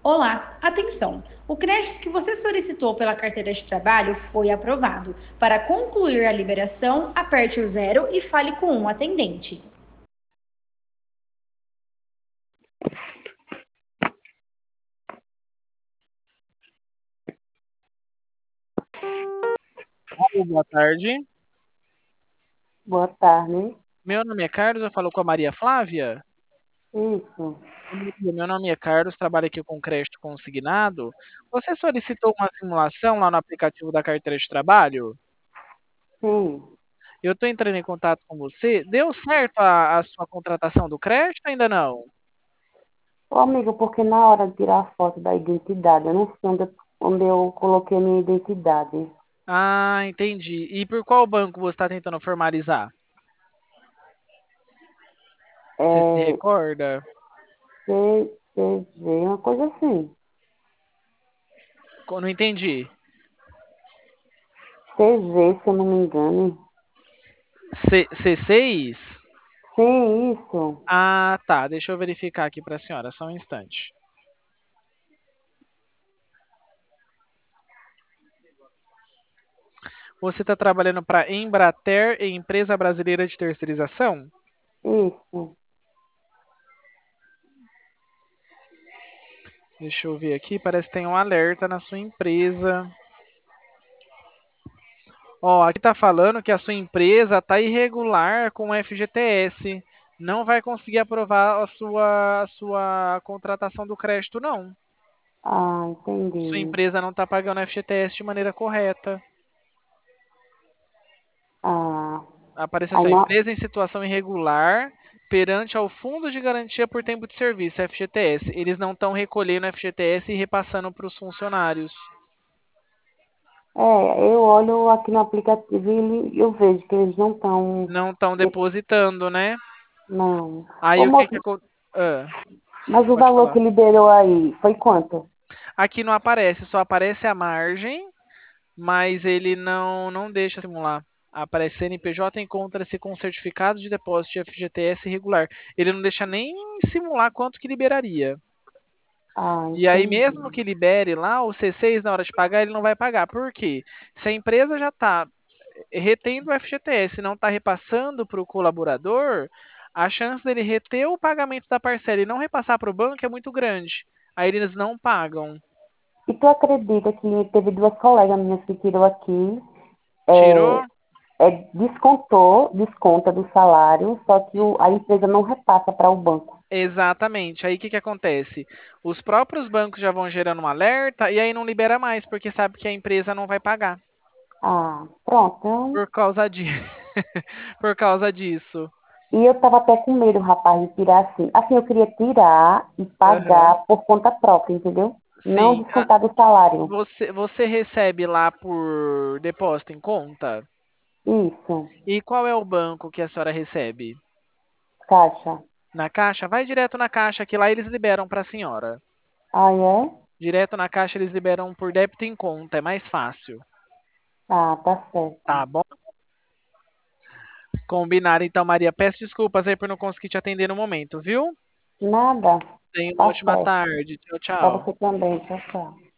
Olá, atenção! O crédito que você solicitou pela carteira de trabalho foi aprovado. Para concluir a liberação, aperte o zero e fale com um atendente. Alô, boa tarde. Boa tarde. Meu nome é Carlos, eu falo com a Maria Flávia. Isso, Meu nome é Carlos, trabalho aqui com crédito consignado. Você solicitou uma simulação lá no aplicativo da carteira de trabalho? sim. Eu estou entrando em contato com você. Deu certo a sua contratação do crédito? Ainda não? Ô, amigo, porque na hora de tirar a foto da identidade, eu não sei onde eu coloquei minha identidade. Ah, entendi. E por qual banco você está tentando formalizar? Você se É recorda? CCV, uma coisa assim. Não entendi. CG, se eu não me engano. C6? Sim, isso. Ah, tá. Deixa eu verificar aqui para a senhora, só um instante. Você está trabalhando para Embrater, empresa brasileira de terceirização? Isso. Deixa eu ver aqui, parece que tem um alerta na sua empresa. Ó, aqui tá falando que a sua empresa tá irregular com o FGTS. Não vai conseguir aprovar a sua contratação do crédito, não. Ah, Sua entendi. empresa não está pagando FGTS de maneira correta. Ah, Apareceu aí assim, ó, não. empresa em situação irregular perante ao Fundo de Garantia por Tempo de Serviço, FGTS. Eles não estão recolhendo FGTS e repassando para os funcionários. Eu olho aqui no aplicativo e eu vejo que eles não estão. Não estão depositando, né? Não. Aí Ô, o que que moço, acontece? mas o Pode valor que falar. liberou aí foi quanto? Aqui não aparece, só aparece a margem, mas ele não deixa simular. Aparece CNPJ encontra-se com certificado de depósito de FGTS irregular. Ele não deixa nem simular quanto que liberaria. Ah, E aí, mesmo entendi. que libere lá, o C6 na hora de pagar, ele não vai pagar. Por quê? Se a empresa já está retendo o FGTS e não está repassando para o colaborador, a chance dele reter o pagamento da parcela e não repassar para o banco é muito grande. Aí eles não pagam. E tu acredita que teve duas colegas minhas que tirou aqui, Tirou? é, desconta do salário, só que a empresa não repassa para o banco. Exatamente. Aí o que, que acontece? Os próprios bancos já vão gerando um alerta e aí não libera mais, porque sabe que a empresa não vai pagar Ah, pronto. Então, por causa de... por causa disso. e eu estava até com medo, rapaz, de tirar assim. Assim, eu queria tirar e Aham. pagar por conta própria, entendeu? Não Sim. descontar do salário. Você recebe lá por depósito em conta? Isso, E qual é o banco que a senhora recebe? caixa. Na Caixa? Vai direto na Caixa, que lá eles liberam para a senhora. Ah, é? Direto na Caixa eles liberam por débito em conta, é mais fácil. Ah, tá Tá certo. bom? Combinado então, Maria. Peço desculpas aí por não conseguir te atender no momento, viu? Nada. Tenha uma Tá ótima certo. tarde. Tchau, Para tchau. você também. Tchau, tchau.